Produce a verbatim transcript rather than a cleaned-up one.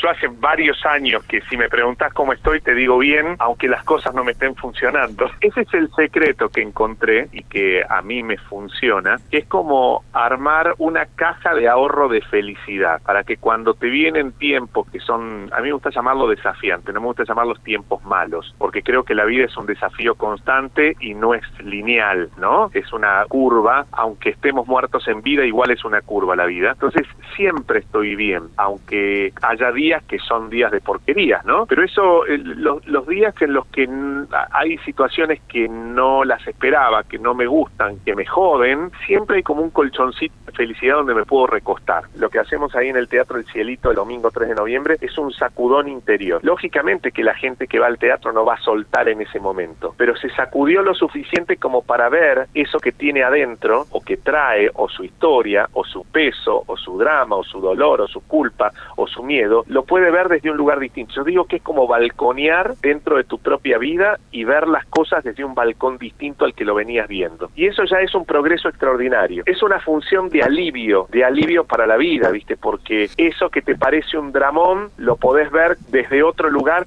yo hace varios años que si me preguntás cómo estoy, te digo bien, aunque las cosas no me estén funcionando. Ese es el secreto que encontré y que a mí me funciona, que es como armar una caja de ahorro de felicidad, para que cuando te vienen tiempos que son, a mí me gusta llamarlo desafiante, no me gusta llamarlos tiempos malos, porque creo que la vida es un desafío constante y no es lineal, ¿no? Es una curva, aunque estemos muertos en vida, igual es una curva la vida. Entonces, siempre estoy bien, aunque haya días que son días de porquerías, ¿no? Pero eso, eh, los, los días en los que n- hay situaciones que no las esperaba, que no me gustan, que me joden, siempre hay como un colchoncito de felicidad donde me puedo recostar. Lo que hacemos ahí en el Teatro El Cielito el domingo tres de noviembre es un sacudón interior. Lógicamente que la gente que va al teatro no va a soltar en ese momento, pero se sacudió lo suficiente como para ver eso que tiene adentro, o que trae, o su historia, o su peso, o su drama, o su dolor, o su culpa, o su miedo, lo puede ver desde un lugar distinto. Yo digo que es como balconear dentro de tu propia vida y ver las cosas desde un balcón distinto al que lo venías viendo. Y eso ya es un progreso extraordinario. Es una función de alivio, de alivio para la vida, ¿viste? Porque eso que te parece un dramón, lo podés ver desde otro lugar